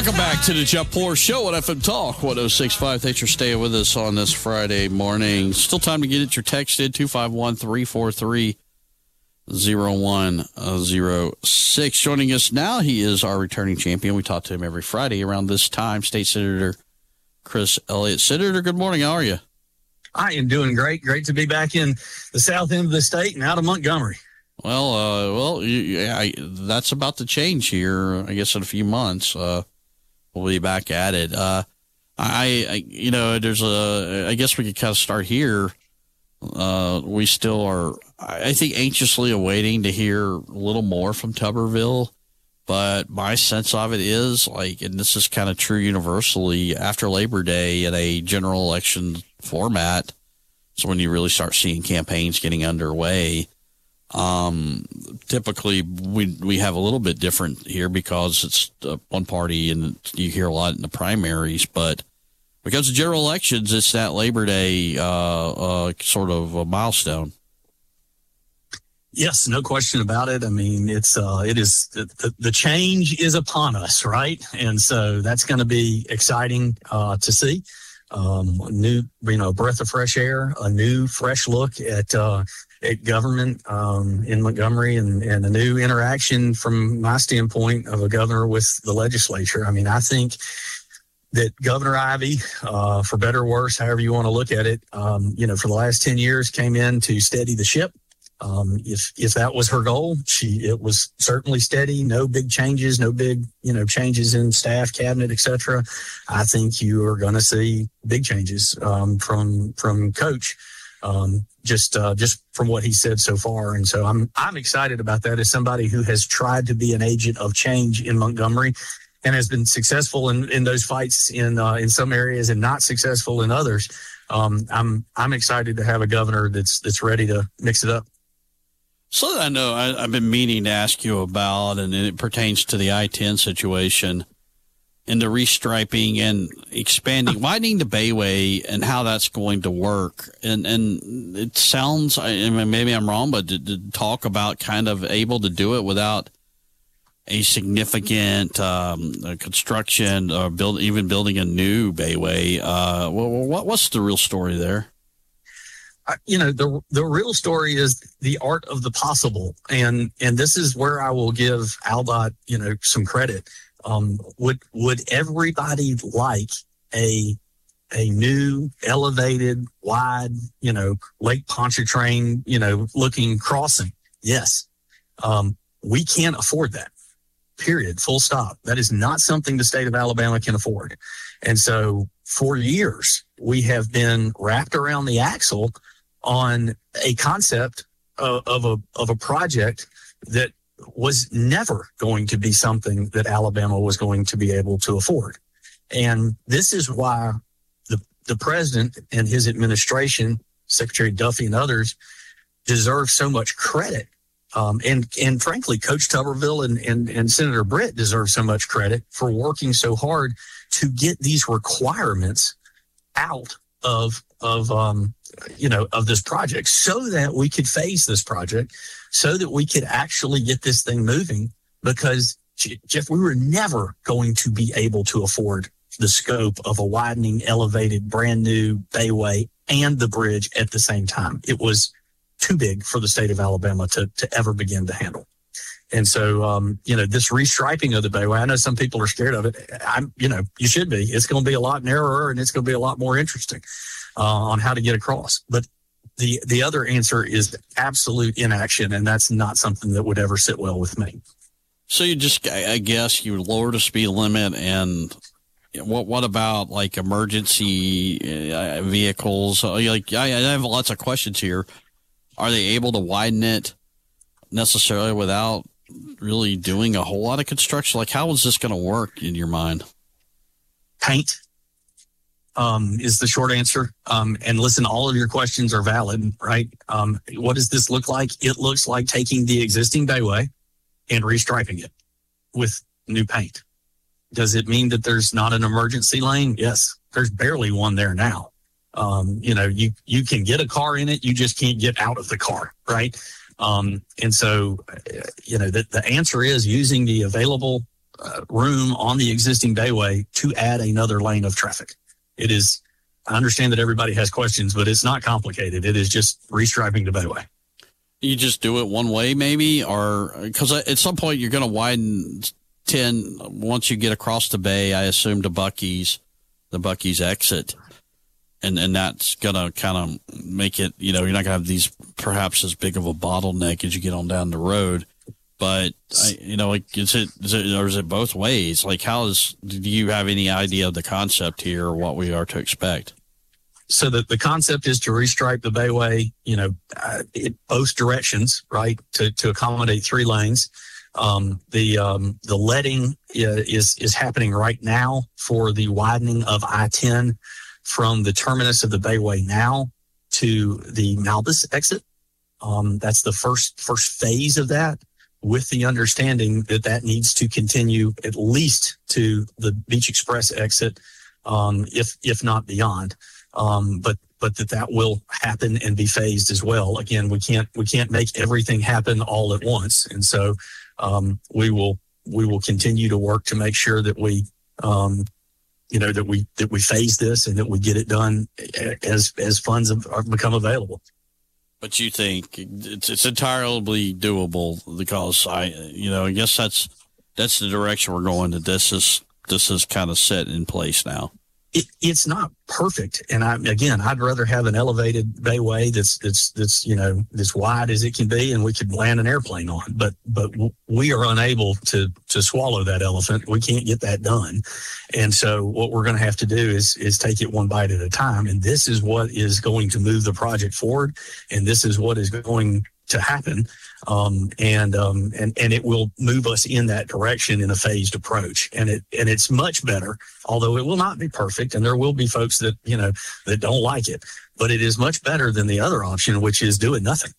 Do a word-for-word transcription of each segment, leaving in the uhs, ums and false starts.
Welcome back to the Jeff Poor Show at F M Talk one oh six point five. Thanks for staying with us on this Friday morning. Still time to get it your text in two five one, three four three, zero one zero six. Joining us now, he is our returning champion. We talk to him every Friday around this time. State Senator Chris Elliott. Senator, good morning. How are you? I am doing great. Great to be back in the south end of the state and out of Montgomery. Well, uh, well, you, I, that's about to change here, I guess, in a few months. Uh, we'll be back at it. Uh, I, I, you know, there's a, I guess we could kind of start here. Uh, we still are, I think, anxiously awaiting to hear a little more from Tuberville. But my sense of it is, like, and this is kind of true universally, after Labor Day in a general election format, so when you really start seeing campaigns getting underway. Um, typically we, we have a little bit different here because it's uh, one party and you hear a lot in the primaries, but because of general elections, it's that Labor Day, uh, uh, sort of a milestone. Yes, no question about it. I mean, it's, uh, it is, the, the change is upon us, right? And so that's going to be exciting, uh, to see. Um, a new, you know, breath of fresh air, a new fresh look at, uh, at government um, in Montgomery, and, and a new interaction from my standpoint of a governor with the legislature. I mean, I think that Governor Ivey, uh, for better or worse, however you want to look at it, um, you know, for the last ten years came in to steady the ship. Um, if, if that was her goal, she, it was certainly steady, no big changes, no big, you know, changes in staff, cabinet, et cetera. I think you are going to see big changes, um, from, from Coach. Um, just, uh, just from what he said so far. And so I'm, I'm excited about that as somebody who has tried to be an agent of change in Montgomery and has been successful in, in those fights in, uh, in some areas and not successful in others. Um, I'm, I'm excited to have a governor that's, that's ready to mix it up. So I know I, I've been meaning to ask you about, and it pertains to the I ten situation and the restriping and expanding, widening the Bayway and how that's going to work. And, and it sounds, I mean, maybe I'm wrong, but to, to talk about kind of able to do it without a significant um, construction or build, even building a new Bayway. Uh, what, what's the real story there? You know, the the real story is the art of the possible. And, and this is where I will give Aldott, you know, some credit. Um, would, would everybody like a, a new elevated, wide, you know, Lake Pontchartrain, you know, looking crossing? Yes. Um, we can't afford that, period, full stop. That is not something the state of Alabama can afford. And so for years, we have been wrapped around the axle on a concept of, of a, of a project that was never going to be something that Alabama was going to be able to afford. And this is why the, the president and his administration, Secretary Duffy and others, deserve so much credit. Um, and, and frankly, Coach Tuberville and, and, and Senator Britt deserve so much credit for working so hard to get these requirements out of, of, um, you know, of this project so that we could phase this project, so that we could actually get this thing moving. Because, Jeff, we were never going to be able to afford the scope of a widening, elevated, brand new Bayway and the bridge at the same time. It was too big for the state of Alabama to, to ever begin to handle. And so, um, you know, this restriping of the Bayway, I know some people are scared of it. I'm, you know, you should be. It's going to be a lot narrower and it's going to be a lot more interesting uh, on how to get across. But the the other answer is absolute inaction, and that's not something that would ever sit well with me. So you just, I guess, you lower the speed limit, and what what about like emergency uh, vehicles? Like I, I have lots of questions here. Are they able to widen it necessarily without really doing a whole lot of construction? Like, how is this going to work in your mind? Paint um, is the short answer. Um, and listen, all of your questions are valid, right? Um, what does this look like? It looks like taking the existing Bayway and restriping it with new paint. Does it mean that there's not an emergency lane? Yes, there's barely one there now. Um, you know, you, you can get a car in it. You just can't get out of the car, right? Um, and so, you know, the, the answer is using the available uh, room on the existing bayway to add another lane of traffic. It is, I understand that everybody has questions, but it's not complicated. It is just restriping the bayway. You just do it one way maybe, or because at some point you're going to widen ten once you get across the bay, I assume, to Buc-ee's, the Buc-ee's exit. And and that's going to kind of make it, you know, you're not going to have these perhaps as big of a bottleneck as you get on down the road. But, I, you know, like, is it, is it, or is it both ways? Like, how is, do you have any idea of the concept here or what we are to expect? So the, the concept is to restripe the bayway, you know, uh, in both directions, right, to, to accommodate three lanes. Um, the um, the letting is is happening right now for the widening of I ten from the terminus of the bayway now to the Malbus exit. Um, that's the first first phase of that, with the understanding that that needs to continue at least to the Beach Express exit, um, if if not beyond. Um, but but that that will happen and be phased as well. Again, we can't we can't make everything happen all at once, and so um, we will we will continue to work to make sure that we um, you know that we that we phase this and that we get it done as as funds have, have become available. But you think it's it's entirely doable because I you know I guess that's that's the direction we're going. That this is this is kind of set in place now. It, it's not perfect, and I again, I'd rather have an elevated bayway that's that's that's you know as wide as it can be, and we could land an airplane on. But but we are unable to to swallow that elephant. We can't get that done, and so what we're going to have to do is is take it one bite at a time. And this is what is going to move the project forward, and this is what is going to happen, um, and um, and and it will move us in that direction in a phased approach, and it and it's much better. Although it will not be perfect, and there will be folks that you know that don't like it, but it is much better than the other option, which is doing nothing.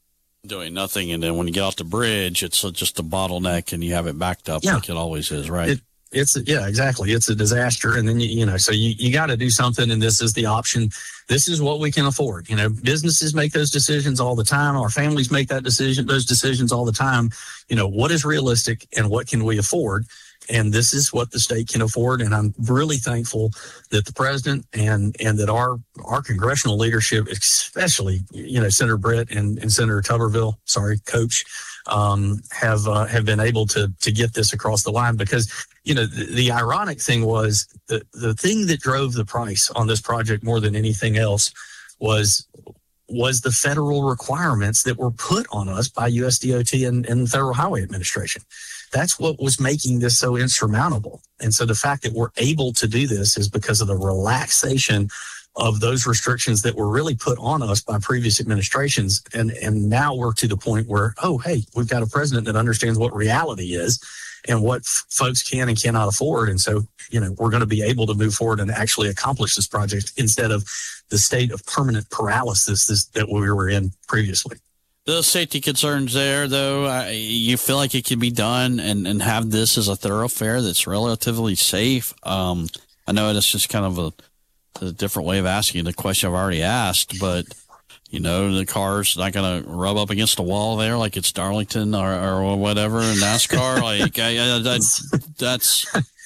Doing nothing, and then when you get off the bridge, it's just a bottleneck, and you have it backed up yeah. like it always is, right? It, It's yeah, exactly. It's a disaster. And then, you, you know, so you, you got to do something. And this is the option. This is what we can afford. You know, businesses make those decisions all the time. Our families make that decision, those decisions all the time. You know, what is realistic and what can we afford? And this is what the state can afford. And I'm really thankful that the president and, and that our, our congressional leadership, especially, you know, Senator Brett and, and Senator Tuberville, sorry, Coach, um, have, uh, have been able to, to get this across the line because, you know, the, the ironic thing was the, the thing that drove the price on this project more than anything else was, was the federal requirements that were put on us by U S D O T and, and the Federal Highway Administration. That's what was making this so insurmountable. And so the fact that we're able to do this is because of the relaxation of those restrictions that were really put on us by previous administrations. And, and now we're to the point where, oh, hey, we've got a president that understands what reality is and what f- folks can and cannot afford. And so, you know, we're going to be able to move forward and actually accomplish this project instead of the state of permanent paralysis this, that we were in previously. The safety concerns there, though, I, you feel like it can be done and, and have this as a thoroughfare that's relatively safe. Um, I know that's just kind of a, a different way of asking the question I've already asked, but, you know, the car's not going to rub up against the wall there like it's Darlington or, or whatever in NASCAR. like, I, I, I, that's...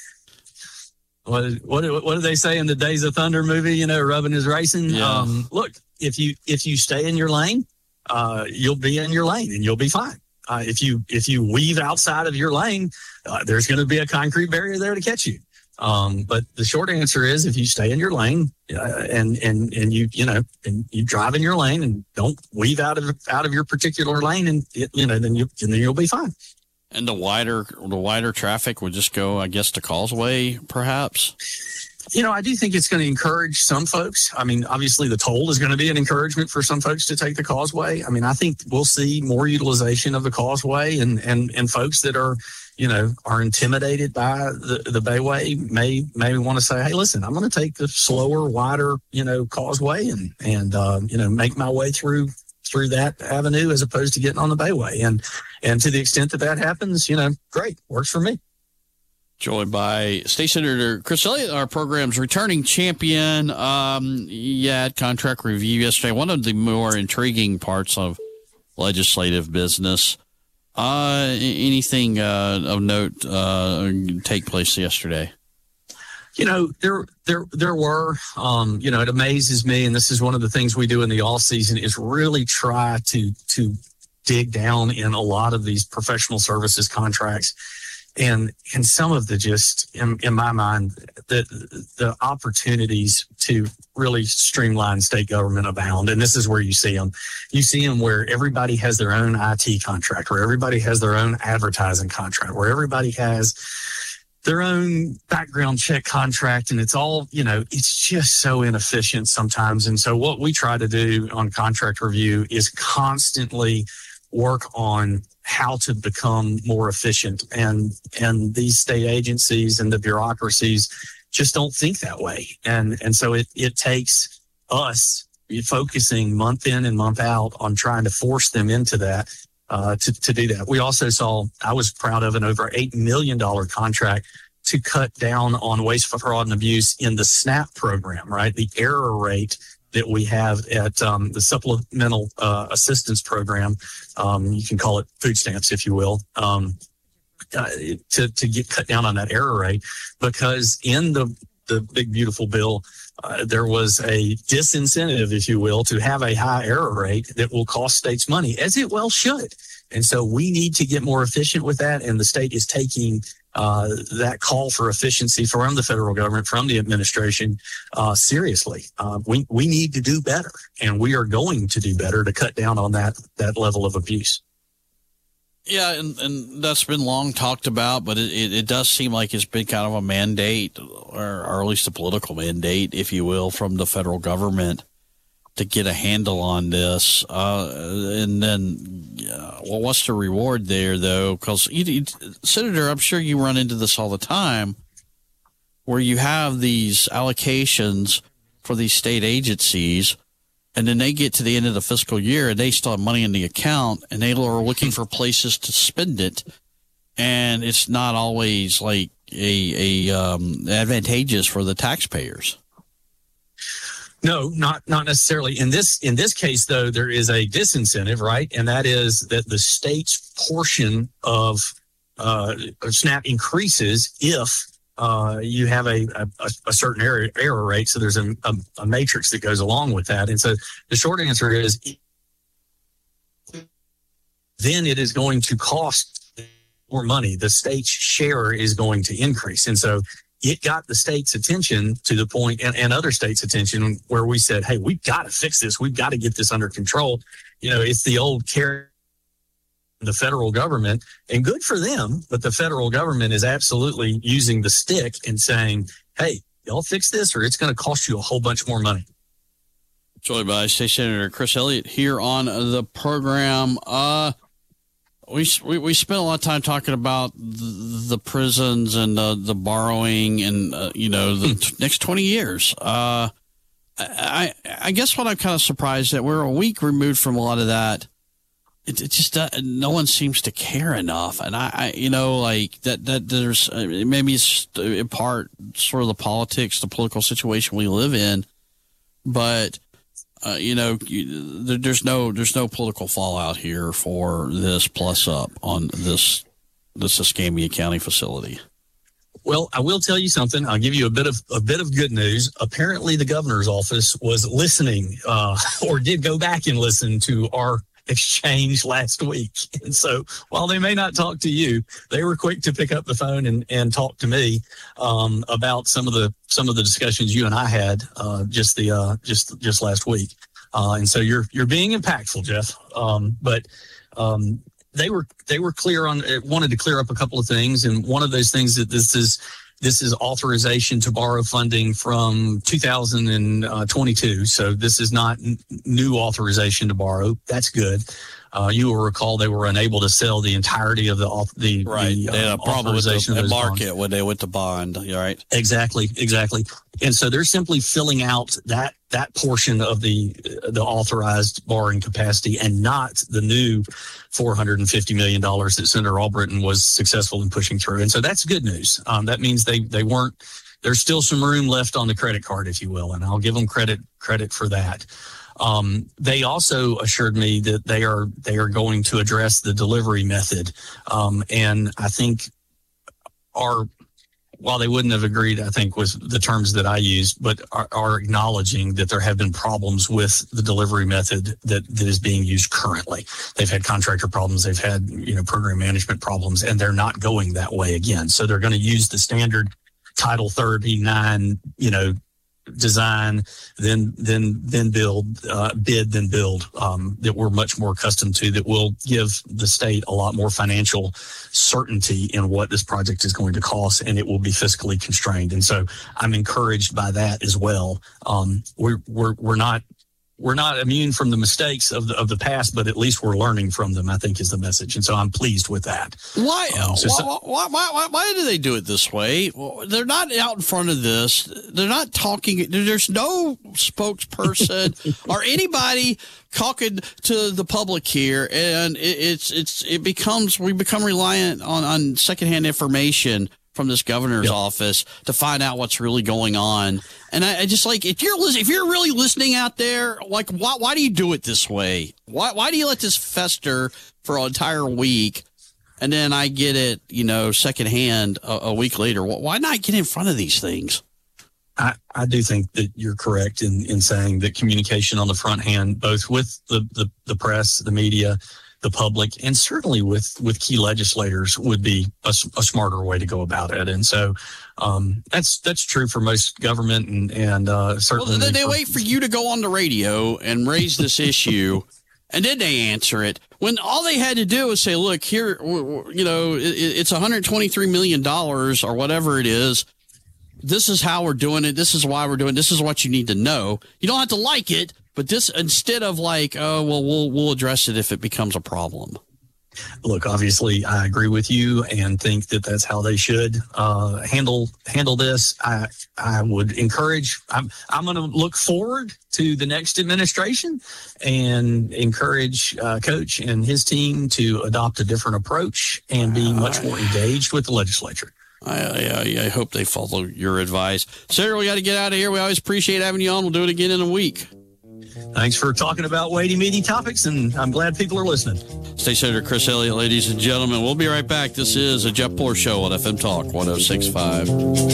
What, what what do they say in the Days of Thunder movie, you know, rubbing is racing? Yeah. Um, look, if you if you stay in your lane, uh, you'll be in your lane and you'll be fine. Uh, if you if you weave outside of your lane, uh, there's going to be a concrete barrier there to catch you. Um, but the short answer is, if you stay in your lane uh, and and and you you know and you drive in your lane and don't weave out of out of your particular lane, and you know then you then you'll be fine. And the wider the wider traffic would just go, I guess, to Causeway, perhaps. You know, I do think it's going to encourage some folks. I mean, obviously, the toll is going to be an encouragement for some folks to take the Causeway. I mean, I think we'll see more utilization of the Causeway, and and and folks that are, you know, are intimidated by the the Bayway may may want to say, hey, listen, I'm going to take the slower, wider, you know, Causeway and and uh, you know make my way through through that avenue as opposed to getting on the Bayway. And and to the extent that that happens, you know, great, works for me. Joined by State Senator Chris Elliott, our program's returning champion. Um, yeah, contract review yesterday. One of the more intriguing parts of legislative business Uh, anything uh, of note uh, take place yesterday? You know, there, there, there were, um, you know, it amazes me. And this is one of the things we do in the off season is really try to, to dig down in a lot of these professional services contracts. And, and some of the just, in, in my mind, the, the opportunities to really streamline state government abound. And this is where you see them. You see them where everybody has their own I T contract, where everybody has their own advertising contract, where everybody has their own background check contract. And it's all, you know, it's just so inefficient sometimes. And so what we try to do on contract review is constantly work on how to become more efficient. And, and these state agencies and the bureaucracies just don't think that way. And, and so it, it takes us focusing month in and month out on trying to force them into that. Uh, to, to do that. We also saw, I was proud of an over eight million dollars contract to cut down on waste, fraud, and abuse in the SNAP program, right? The error rate that we have at um, the Supplemental uh, Assistance Program, um, you can call it food stamps, if you will, um, uh, to, to get cut down on that error rate, because in the, the big, beautiful bill, Uh, there was a disincentive, if you will, to have a high error rate that will cost states money, as it well should. And so we need to get more efficient with that. And the state is taking uh, that call for efficiency from the federal government, from the administration, uh, seriously. Uh, we, we need to do better, and we are going to do better to cut down on that, that level of abuse. Yeah, and, and that's been long talked about, but it, it, it does seem like it's been kind of a mandate, or, or at least a political mandate, if you will, from the federal government to get a handle on this. Uh, and then, uh, well, what's the reward there, though? Because, Senator, I'm sure you run into this all the time, where you have these allocations for these state agencies, and then they get to the end of the fiscal year and they still have money in the account, and they are looking for places to spend it. And it's not always like a, a, um, advantageous for the taxpayers. No, not, not necessarily. In this, in this case, though, there is a disincentive, right? And that is that the state's portion of, uh, SNAP increases if, Uh, you have a, a, a certain error, error rate. So there's a, a, a matrix that goes along with that. And so the short answer is then it is going to cost more money. The state's share is going to increase. And so it got the state's attention to the point, and, and other states' attention, where we said, hey, we've got to fix this. We've got to get this under control. You know, it's the old carrot. The federal government, and good for them, but the federal government is absolutely using the stick and saying, hey, y'all fix this or it's going to cost you a whole bunch more money. Joined by State Senator Chris Elliott here on the program. Uh, we, we we spent a lot of time talking about the, the prisons and the, the borrowing and, uh, you know, the t- next twenty years. Uh, I, I guess what I'm kind of surprised that we're a week removed from a lot of that. It, it just uh, no one seems to care enough, and I, I you know, like that. That there's uh, maybe it's in part sort of the politics, the political situation we live in, but uh, you know, you, there, there's no there's no political fallout here for this plus up on this this Escambia County facility. Well, I will tell you something. I'll give you a bit of a bit of good news. Apparently, the governor's office was listening, uh, or did go back and listen to our exchange last week. And so while they may not talk to you, they were quick to pick up the phone and, and talk to me um, about some of the some of the discussions you and I had uh, just the uh, just just last week. Uh, and so you're you're being impactful, Jeff. Um, but um, they were they were clear on wanted to clear up a couple of things, and one of those things that this is. This is authorization to borrow funding from two thousand twenty-two. So this is not n- new authorization to borrow. That's good. Uh, you will recall they were unable to sell the entirety of the the, right. the they had um, a problem with authorization the, of the those market bonds. when they went to bond. Right. Exactly. Exactly. And so they're simply filling out that that portion of the the authorized borrowing capacity, and not the new four hundred fifty million dollars that Senator Albritton was successful in pushing through. And so that's good news. Um, that means they they weren't. There's still some room left on the credit card, if you will, and I'll give them credit credit for that. Um, they also assured me that they are they are going to address the delivery method, um, and I think are. While they wouldn't have agreed, I think, with the terms that I used, but are, are acknowledging that there have been problems with the delivery method that, that is being used currently. They've had contractor problems, they've had, you know, program management problems, and they're not going that way again. So they're going to use the standard Title thirty-nine, you know, design, then then then build, uh, bid, then build, um, that we're much more accustomed to, that will give the state a lot more financial certainty in what this project is going to cost, and it will be fiscally constrained. And so I'm encouraged by that as well. Um, we're we're we're not we're not immune from the mistakes of the of the past, but at least we're learning from them, I think, is the message. And so I'm pleased with that. Why, um, so, why, why, why, why, why do they do it this way? Well, they're not out in front of this. They're not talking. There's no spokesperson or anybody talking to the public here. And it, it's, it's, it becomes, we become reliant on, on secondhand information from this governor's yep. office to find out what's really going on. And I, I just like, if you're listening, if you're really listening out there, like, why, why do you do it this way? Why, why do you let this fester for an entire week? And then I get it, you know, secondhand a, a week later. Why not get in front of these things? I, I do think that you're correct in, in saying that communication on the front hand, both with the, the, the press, the media, the public, and certainly with, with key legislators, would be a, a smarter way to go about it. And so um, that's that's true for most government, and, and uh, certainly. Well, they for, wait for you to go on the radio and raise this issue, and then they answer it. When all they had to do was say, look, here, you know, it, it's one hundred twenty-three million dollars or whatever it is. This is how we're doing it. This is why we're doing it. This is what you need to know. You don't have to like it, but this, instead of like, oh, well, we'll we'll address it if it becomes a problem. Look, obviously, I agree with you and think that that's how they should uh, handle handle this. I I would encourage. I'm I'm going to look forward to the next administration and encourage uh, Coach and his team to adopt a different approach and be much more engaged with the legislature. I, I, I hope they follow your advice. Senator, we got to get out of here. We always appreciate having you on. We'll do it again in a week. Thanks for talking about weighty, meaty topics, and I'm glad people are listening. State Senator Chris Elliott, ladies and gentlemen. We'll be right back. This is a Jeff Poor Show on F M Talk one oh six point five.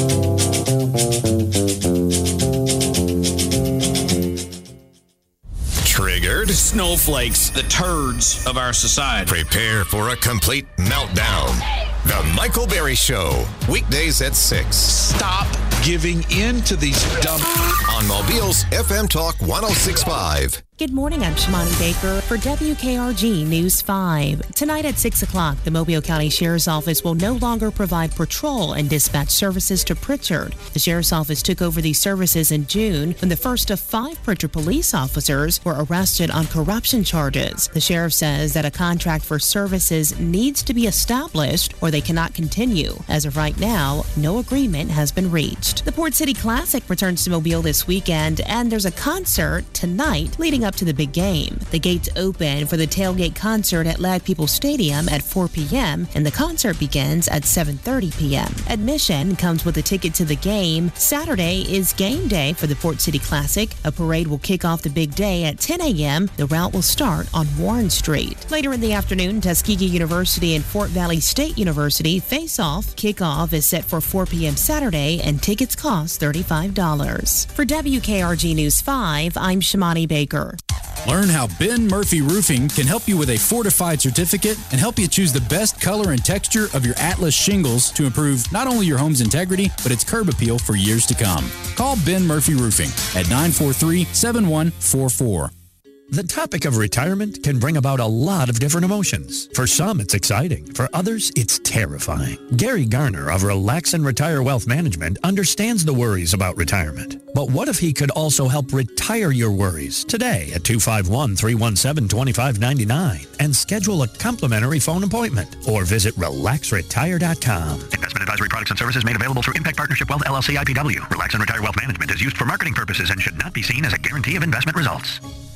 Triggered? Snowflakes, the turds of our society. Prepare for a complete meltdown. The Michael Berry Show, weekdays at six. Stop giving in to these dumb... On Mobile's F M Talk one oh six point five. Good morning, I'm Shimani Baker for W K R G News five. Tonight at six o'clock, the Mobile County Sheriff's Office will no longer provide patrol and dispatch services to Pritchard. The Sheriff's Office took over these services in June when the first of five Pritchard police officers were arrested on corruption charges. The sheriff says that a contract for services needs to be established or they cannot continue. As of right now, no agreement has been reached. The Port City Classic returns to Mobile this weekend, and there's a concert tonight leading up to the big game. The gates open for the tailgate concert at Lag People Stadium at four p.m. and the concert begins at seven thirty p.m. Admission comes with a ticket to the game. Saturday is game day for the Port City Classic. A parade will kick off the big day at ten a.m. The route will start on Warren Street. Later in the afternoon, Tuskegee University and Fort Valley State University face off. Kickoff is set for four p.m. Saturday and tickets cost thirty-five dollars. For W K R G News five, I'm Shimani Baker. Learn how Ben Murphy Roofing can help you with a fortified certificate and help you choose the best color and texture of your Atlas shingles to improve not only your home's integrity, but its curb appeal for years to come. Call Ben Murphy Roofing at nine four three, seven one four four. The topic of retirement can bring about a lot of different emotions. For some, it's exciting. For others, it's terrifying. Gary Garner of Relax and Retire Wealth Management understands the worries about retirement. But what if he could also help retire your worries today at two five one, three one seven, two five nine nine and schedule a complimentary phone appointment or visit relax retire dot com. Investment advisory products and services made available through Impact Partnership Wealth L L C I P W. Relax and Retire Wealth Management is used for marketing purposes and should not be seen as a guarantee of investment results.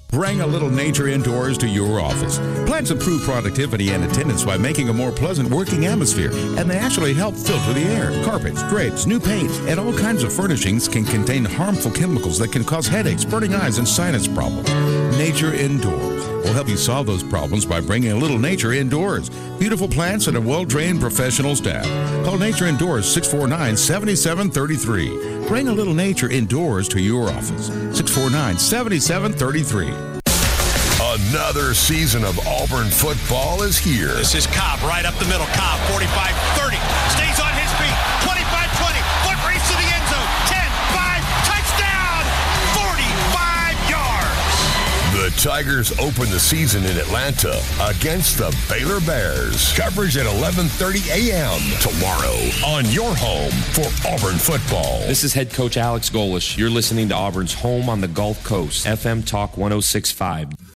Bring a little nature indoors to your office. Plants improve productivity and attendance by making a more pleasant working atmosphere, and they actually help filter the air. Carpets, drapes, new paint, and all kinds of furnishings can contain harmful chemicals that can cause headaches, burning eyes, and sinus problems. Nature Indoors will help you solve those problems by bringing a little nature indoors. Beautiful plants and a well-trained professional staff. Call Nature Indoors six four nine, seven seven three three. Bring a little nature indoors to your office. six four nine, seven seven three three. Another season of Auburn football is here. This is Cobb right up the middle. Cobb, forty-five thirty. Stays on his feet. twenty-five twenty. Foot race to the end zone. ten five. Touchdown. forty-five yards. The Tigers open the season in Atlanta against the Baylor Bears. Coverage at eleven thirty a.m. tomorrow on your home for Auburn football. This is head coach Alex Golish. You're listening to Auburn's home on the Gulf Coast. F M Talk one oh six point five.